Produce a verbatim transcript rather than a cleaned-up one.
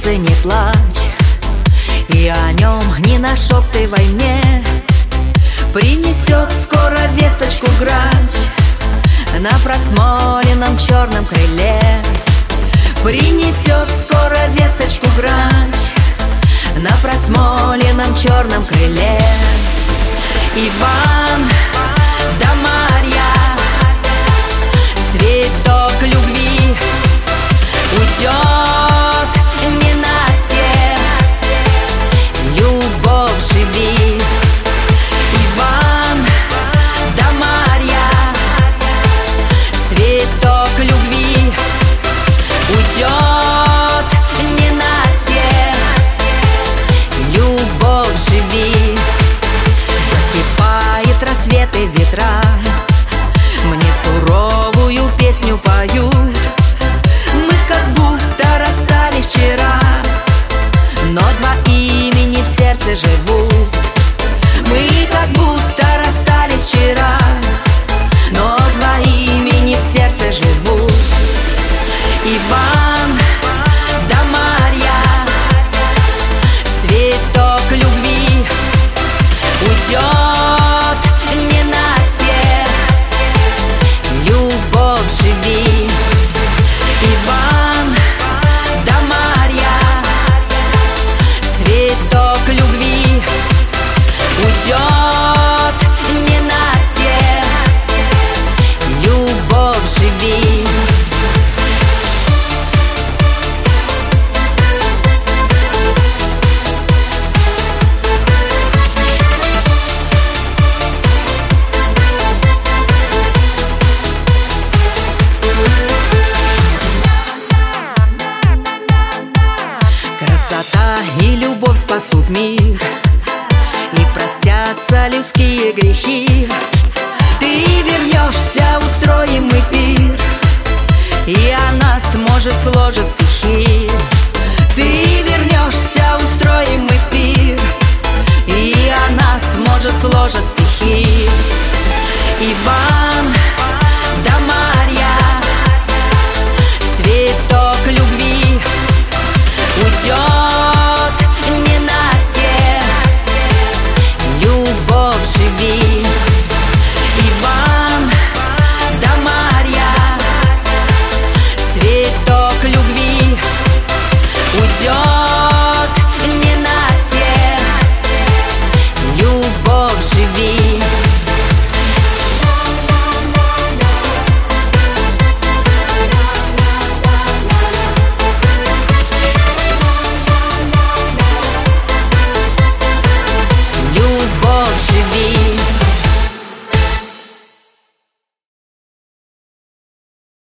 сердце не плачь, и о нем не нашептывай мне. Принесет скоро весточку грач на просмоленном черном крыле. Принесет скоро весточку грач на просмоленном черном крыле. Иван да Марья, цветок любви, уйдет ненастье, любовь живи. Иван да Марья, цветок любви, уйдет ненастье, любовь живи. Закипает рассветы ветра, мне суровую песню поют. Мы как будто расстались вчера, но два имени в сердце живут. Мы как будто расстались вчера, но два имени в сердце живут. Иван да Марья, цветок любви, уйдет ненастье, любовь живи. Иван да Марья, цветок любви, уйдет ненастье, любовь живи. Красота и любовь спасут мир, и простятся людские грехи. Ты вернешься, устроим мы пир, и она сможет сложить стихи. Ты вернешься, устроим мы пир, и она сможет сложить стихи. Иван